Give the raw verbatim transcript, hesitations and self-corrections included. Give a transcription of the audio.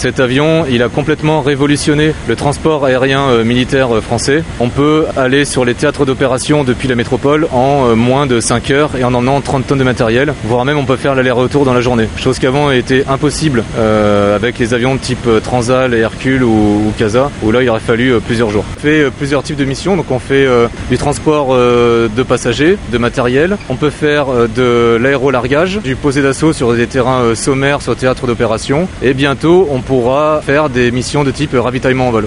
Cet avion, il a complètement révolutionné le transport aérien euh, militaire euh, français. On peut aller sur les théâtres d'opération depuis la métropole en euh, moins de cinq heures et en emmenant trente tonnes de matériel, voire même on peut faire l'aller-retour dans la journée. Chose qu'avant était impossible euh, avec les avions de type euh, Transal, Hercule ou, ou Casa, où là il aurait fallu euh, plusieurs jours. On fait euh, plusieurs types de missions, donc on fait euh, du transport euh, de passagers, de matériel. On peut faire euh, de l'aérolargage, du posé d'assaut sur des terrains euh, sommaires, sur théâtre d'opération. Et bientôt, on pourra faire des missions de type ravitaillement en vol.